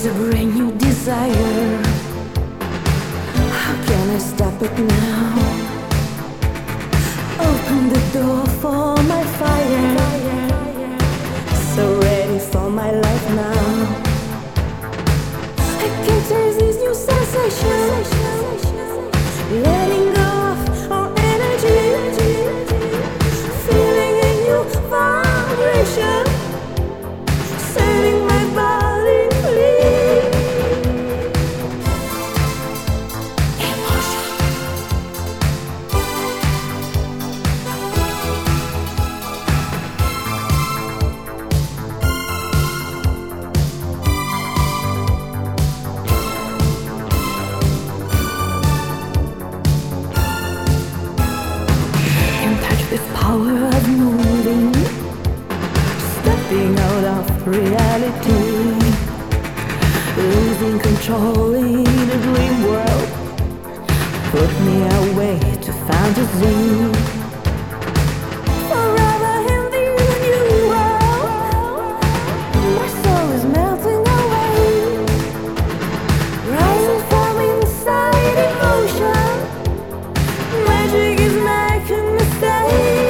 a brand new desire. How can I stop it now? Open the door for my fire. So ready for my life now. I can taste these new sensations. Letting go of our energy. Feeling a new vibration. Setting my body free. Emotion. In touch with power of moving. Stepping out of reality, losing control in a dream world. Put me away to fantasy. Forever in the new world. My soul is melting away, rising from inside emotion. Magic is making me stay.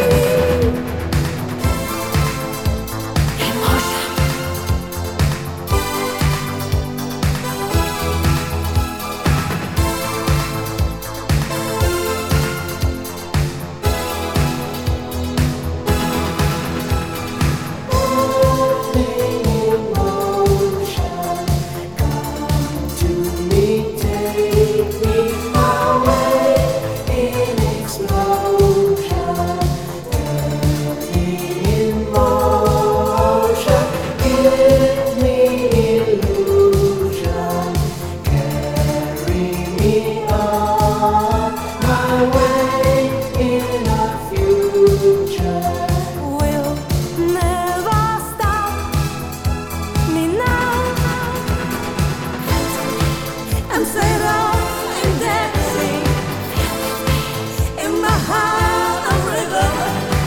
I'm set off and dancing in my heart of rhythm.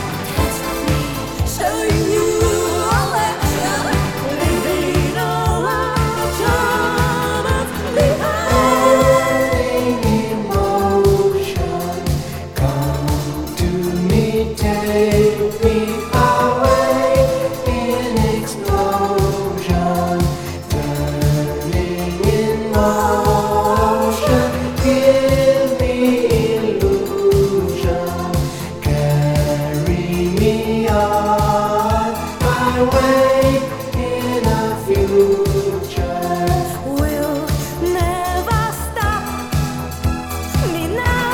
Showing you all action, leaving all our troubles behind. Emotion, come to me, take me away in explosion, turning in motion. Give me illusion, carry me on my way in a future. We'll never stop me now.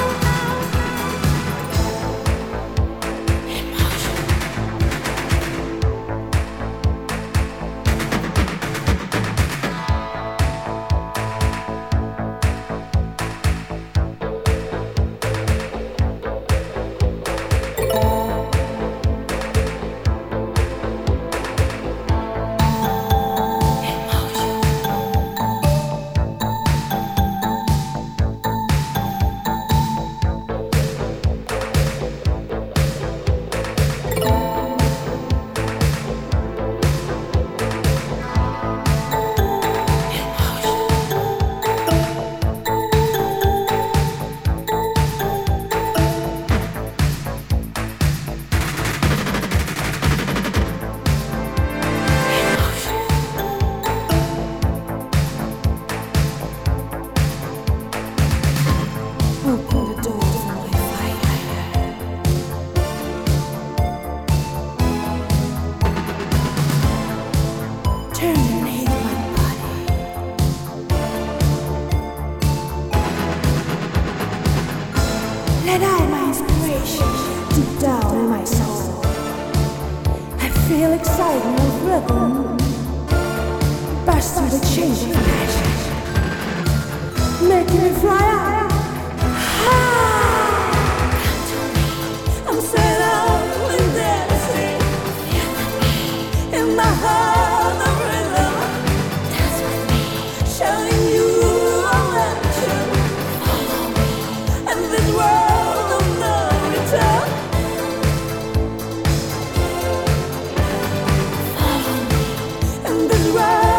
Open the door for my fire. Terminate my body. Let out my inspiration deep down in my soul. I feel excitement of rhythm. Burst through the change of passion. Making me fly out. I'm set up and dancing in my heart of rhythm. Dance with me, showing you all action. Follow me, and this world of no return. Follow me, and this world.